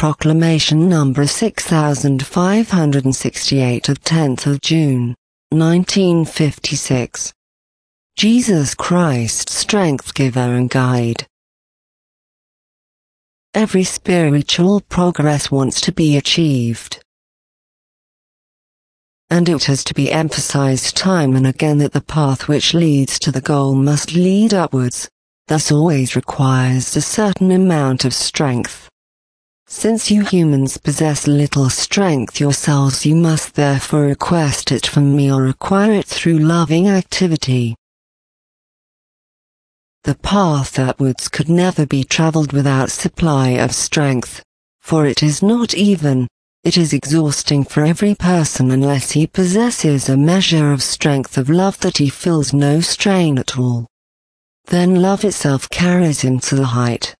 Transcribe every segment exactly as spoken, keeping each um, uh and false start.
Proclamation number six thousand five hundred sixty-eight of tenth of June, nineteen fifty-six. Jesus Christ, strength giver and guide. Every spiritual progress wants to be achieved, and it has to be emphasized time and again that the path which leads to the goal must lead upwards, thus always requires a certain amount of strength. Since you humans possess little strength yourselves, you must therefore request it from me or acquire it through loving activity. The path upwards could never be traveled without supply of strength, for it is not even, it is exhausting for every person unless he possesses a measure of strength of love that he feels no strain at all. Then love itself carries him to the height.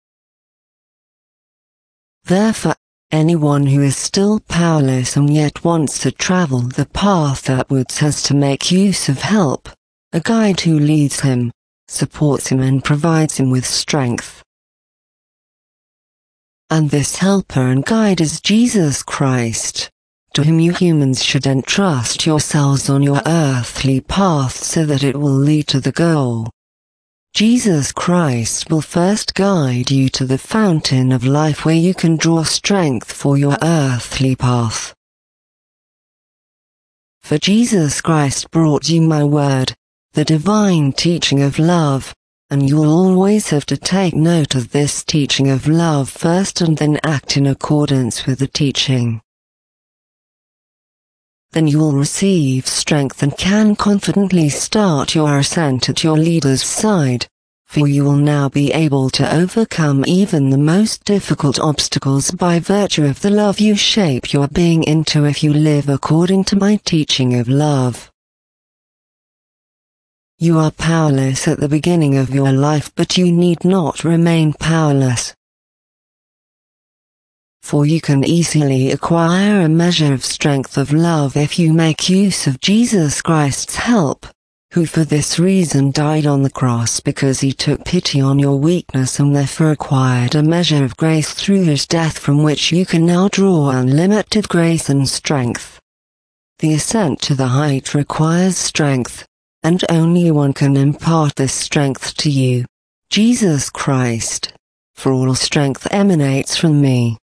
Therefore, anyone who is still powerless and yet wants to travel the path upwards has to make use of help, a guide who leads him, supports him and provides him with strength. And this helper and guide is Jesus Christ, to whom you humans should entrust yourselves on your earthly path so that it will lead to the goal. Jesus Christ will first guide you to the fountain of life where you can draw strength for your earthly path. For Jesus Christ brought you my word, the divine teaching of love, and you will always have to take note of this teaching of love first and then act in accordance with the teaching. Then you will receive strength and can confidently start your ascent at your leader's side, for you will now be able to overcome even the most difficult obstacles by virtue of the love you shape your being into if you live according to my teaching of love. You are powerless at the beginning of your life, but you need not remain powerless, for you can easily acquire a measure of strength of love if you make use of Jesus Christ's help, who for this reason died on the cross because he took pity on your weakness and therefore acquired a measure of grace through his death from which you can now draw unlimited grace and strength. The ascent to the height requires strength, and only one can impart this strength to you, Jesus Christ, for all strength emanates from me.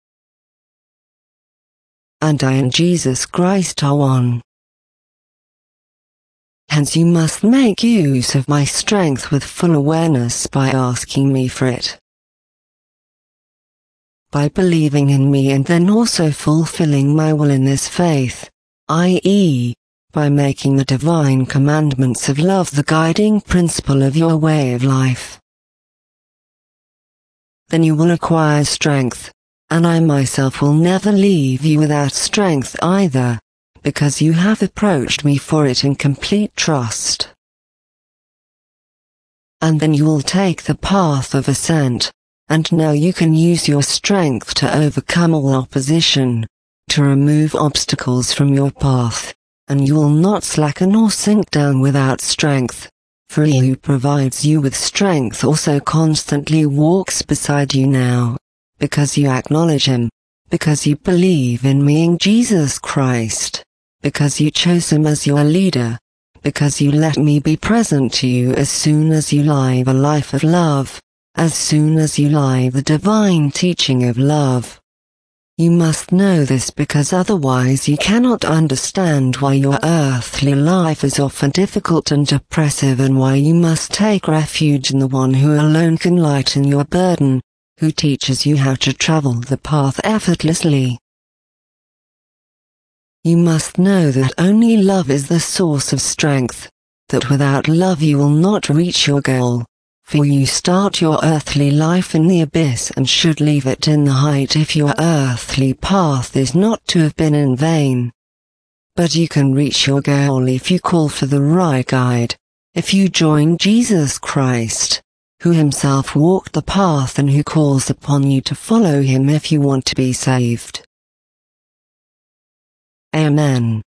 And I and Jesus Christ are one. Hence you must make use of my strength with full awareness by asking me for it, by believing in me and then also fulfilling my will in this faith, that is, by making the divine commandments of love the guiding principle of your way of life. Then you will acquire strength, and I myself will never leave you without strength either, because you have approached me for it in complete trust. And then you will take the path of ascent, and now you can use your strength to overcome all opposition, to remove obstacles from your path, and you will not slacken or sink down without strength, for he who provides you with strength also constantly walks beside you now, because you acknowledge him, because you believe in me in Jesus Christ, because you chose him as your leader, because you let me be present to you as soon as you live a life of love, as soon as you live the divine teaching of love. You must know this because otherwise you cannot understand why your earthly life is often difficult and oppressive and why you must take refuge in the one who alone can lighten your burden, who teaches you how to travel the path effortlessly. You must know that only love is the source of strength, that without love you will not reach your goal, for you start your earthly life in the abyss and should leave it in the height if your earthly path is not to have been in vain. But you can reach your goal if you call for the right guide, if you join Jesus Christ, who himself walked the path and who calls upon you to follow him if you want to be saved. Amen.